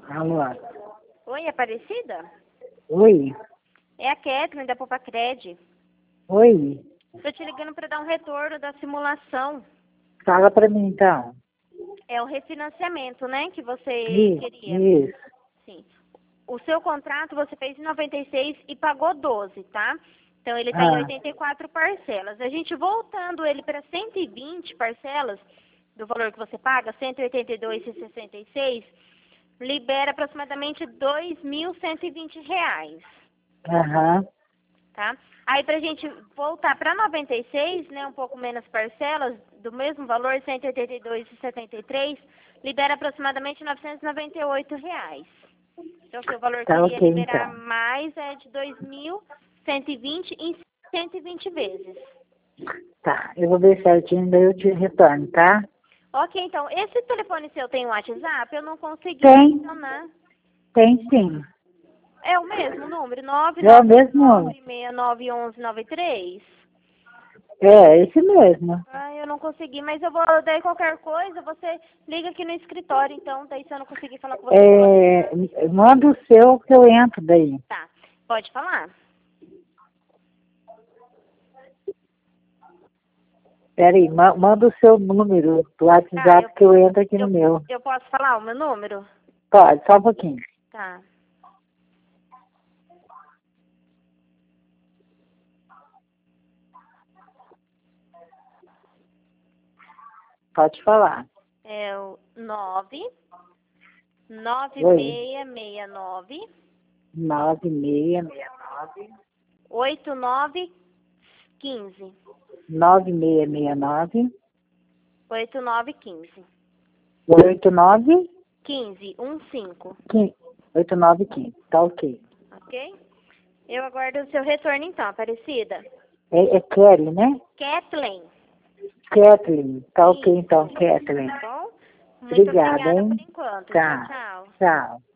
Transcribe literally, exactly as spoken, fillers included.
Alô? Oi, Aparecida? Oi? É a Kathleen da Popacred. Oi? Estou te ligando para dar um retorno da simulação. Fala pra mim então. É o refinanciamento, né, que você Isso, queria. isso. Sim. O seu contrato você fez em noventa e seis e pagou doze, tá? Então ele está em Ah, oitenta e quatro parcelas. A gente voltando ele para cento e vinte parcelas do valor que você paga, cento e oitenta e dois e sessenta e seis, libera aproximadamente dois mil cento e vinte reais. aham. Tá? Aí pra gente voltar para noventa e seis, né, um pouco menos parcelas, do mesmo valor, cento e oitenta e dois e setenta e três, libera aproximadamente novecentos e noventa e oito reais. Então, se o valor Tá queria ok liberar então. mais é de dois mil cento e vinte em cento e vinte vezes. Tá, eu vou ver certinho, daí eu te retorno, tá? Ok, então, esse telefone seu tem um WhatsApp? Eu não consegui Tem, adicionar. tem sim. É o mesmo número, nove É o nove mesmo nove nome. seis nove um um nove três? É, esse mesmo. Ah, eu não consegui, mas eu vou, daí qualquer coisa, você liga aqui no escritório, então, daí se eu não conseguir falar com você pelo WhatsApp. É, manda o seu que eu entro daí. Tá, pode falar. Peraí, ma manda o seu número do Tá, eu, WhatsApp que eu entro aqui no eu, meu. eu posso falar o meu número? Pode, só um pouquinho. Tá. Pode falar. É o nove nove Oi. seis seis nove Nove seis seis nove. oito nove um cinco. Nove seis seis nove. oito nove um cinco. Oito nove. quinze, um cinco. Oito nove quinze. Tá ok. Ok? Eu aguardo o seu retorno então, Aparecida. É, é Kelly, né? Kathleen. Kathleen. Tá ok Isso. então, Kathleen. Tá bom? Muito Obrigada, obrigada por hein? enquanto. Tchau, Tá. tchau. Tchau.